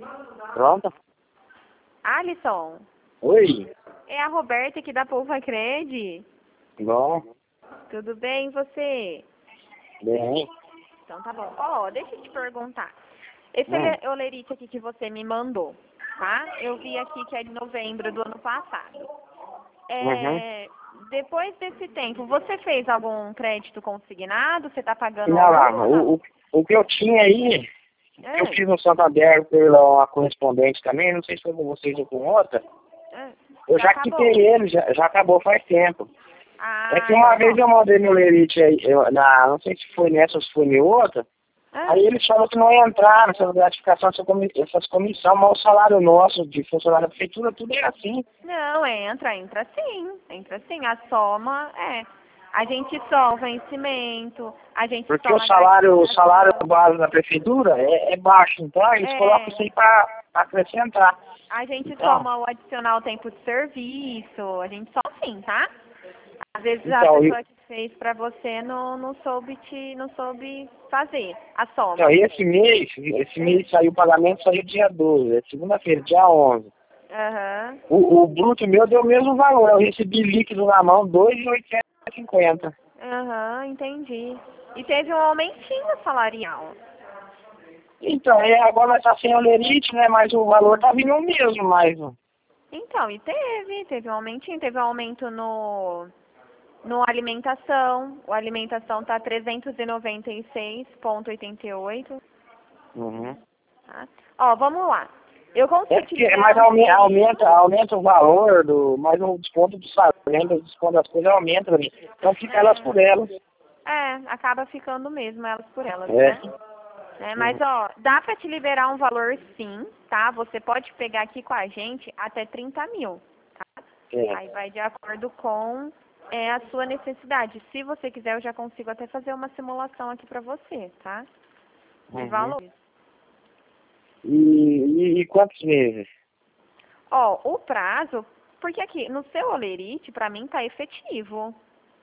Pronto? Alisson, Oi. é a Roberta aqui da Polva Cred. Bom. Tudo bem, e você? Bem. Então tá bom. Ó, deixa eu te perguntar. Esse olerite aqui que você me mandou, tá? Eu vi aqui que é de novembro do ano passado. Depois desse tempo, você fez algum crédito consignado? Você tá pagando algum ou não? O que eu tinha aí, eu fiz no Santander pela correspondente também, não sei se foi com vocês ou com outra. Eu já quitei ele, já acabou faz tempo. É que uma vez eu mandei meu lerite aí, não sei se foi nessa ou se foi em outra, aí eles falaram que não ia entrar nessa gratificação, essas comissões, mas o salário nosso de funcionário da prefeitura, tudo é assim. Não, entra sim, a soma, a gente soma o vencimento, a gente porque soma o salário base da prefeitura é baixo, então eles colocam isso aí para acrescentar. A gente soma o adicional tempo de serviço, a gente soma sim, tá? Às vezes a pessoa que fez pra você não soube fazer a soma. Então, esse mês saiu o pagamento, saiu dia 12, é segunda-feira, dia 11. O bruto meu deu o mesmo valor, eu recebi líquido na mão, 2.850. Entendi. E teve um aumentinho salarial. Então, agora nós tá sem olerite, né, mas o valor tá vindo o mesmo, mas... Então, e teve um aumentinho, teve um aumento no alimentação. O alimentação tá 396,88. Tá? Ó, vamos lá. Eu consigo mas aumenta o valor, mas o desconto do salário, o desconto das coisas aumenta pra mim. Então fica elas por elas. Acaba ficando mesmo elas por elas, né? Mas, ó, dá pra te liberar um valor sim, tá? Você pode pegar aqui com a gente até 30 mil, tá? Aí vai de acordo com a sua necessidade. Se você quiser, eu já consigo até fazer uma simulação aqui pra você, tá? De valores. E quantos meses? Ó, o prazo, porque aqui, no seu olerite, pra mim tá efetivo.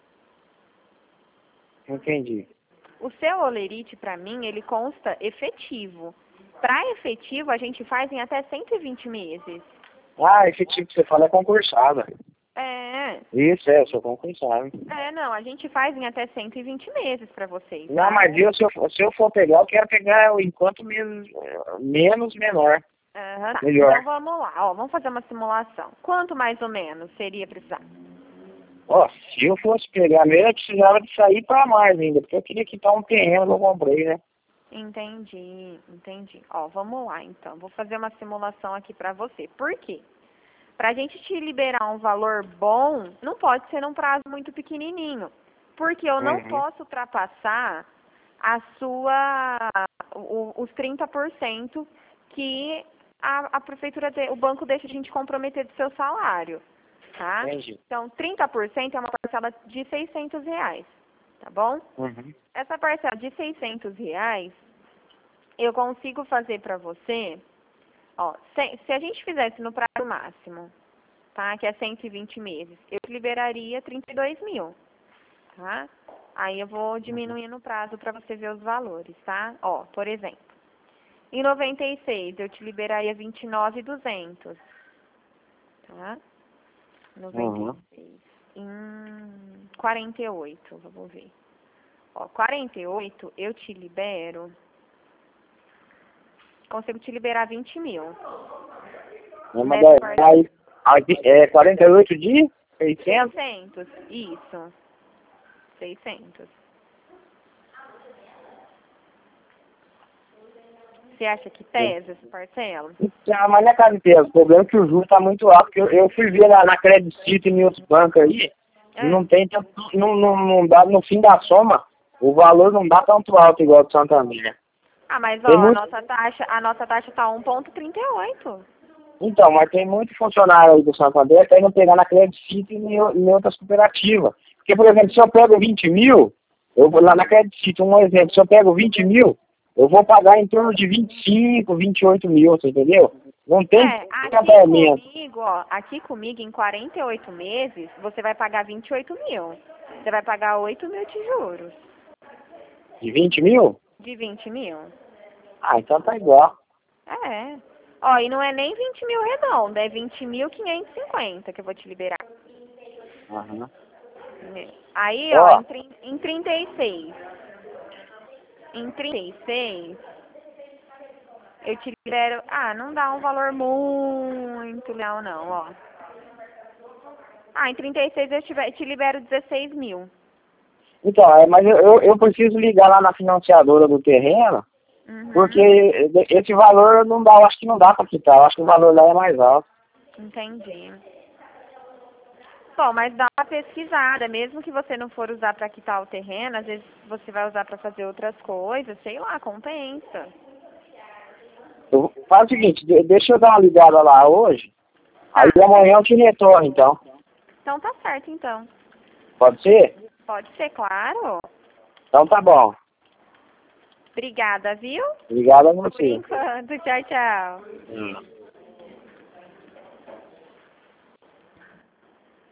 Entendi. O seu olerite, pra mim, ele consta efetivo. Pra efetivo, a gente faz em até 120 meses. Efetivo que você fala é concursada. Isso, eu sou concursado. Não, a gente faz em até 120 meses pra vocês. Tá? Não, mas se eu for pegar, eu quero pegar o enquanto menos menor. Melhor. Então vamos lá, ó, vamos fazer uma simulação. Quanto mais ou menos seria precisar? Se eu fosse pegar mesmo, eu precisava de sair pra mais ainda, porque eu queria quitar um terreno que eu comprei, né? Entendi. Ó, vamos lá então. Vou fazer uma simulação aqui pra você. Por quê? Pra gente te liberar um valor bom, não pode ser num prazo muito pequenininho. Porque eu não posso ultrapassar os 30% que a prefeitura, o banco deixa a gente comprometer do seu salário. Tá? Então, 30% é uma parcela de R$600, tá bom? Essa parcela de R$600, eu consigo fazer para você, ó, se a gente fizesse no prazo máximo, tá? Que é 120 meses, eu te liberaria 32 mil, tá? Aí eu vou diminuindo o prazo para você ver os valores, tá? Ó, por exemplo, em 96 eu te liberaria 29.200, tá? 96. Em 48, vamos ver. Ó, 48 eu te libero. Consigo te liberar 20 mil. É 48 de 600? 600, isso. 600. Você acha que pesa essa parcela? Mas não é caso de peso. O problema é que o juros está muito alto. Eu fui ver na Credit City e em outros bancos aí, não tem tanto, não dá, no fim da soma, o valor não dá tanto alto igual do Santander. Mas ó, a nossa taxa tá 1,38. Então, mas tem muito funcionário aí do Santander que aí não pegar na Credit City e em outras cooperativas. Porque, por exemplo, se eu pego 20 mil, eu vou lá na Credit City, um exemplo, se eu pego 20 mil, eu vou pagar em torno de 25, 28 mil, você entendeu? Não tem aqui comigo, em 48 meses, você vai pagar 28 mil. Você vai pagar 8 mil de juros. De 20 mil? De 20 mil. Então tá igual. Ó, e não é nem 20 mil redondo, é 20.550 que eu vou te liberar. Aham. Aí, ó, em 36. Em 36, eu te libero... Ah, não dá um valor muito legal, não, ó. Ah, em 36 eu te libero 16 mil. Então, mas eu preciso ligar lá na financiadora do terreno, porque esse valor não dá, eu acho que não dá para quitar, eu acho que o valor lá é mais alto. Entendi. Bom, mas dá uma pesquisada, mesmo que você não for usar para quitar o terreno, às vezes você vai usar para fazer outras coisas, sei lá, compensa. Faz o seguinte, deixa eu dar uma ligada lá hoje, aí amanhã eu te retorno, então. Então tá certo, então. Pode ser? Pode ser, claro. Então tá bom. Obrigada, viu? Obrigado a você. Por enquanto, tchau, tchau.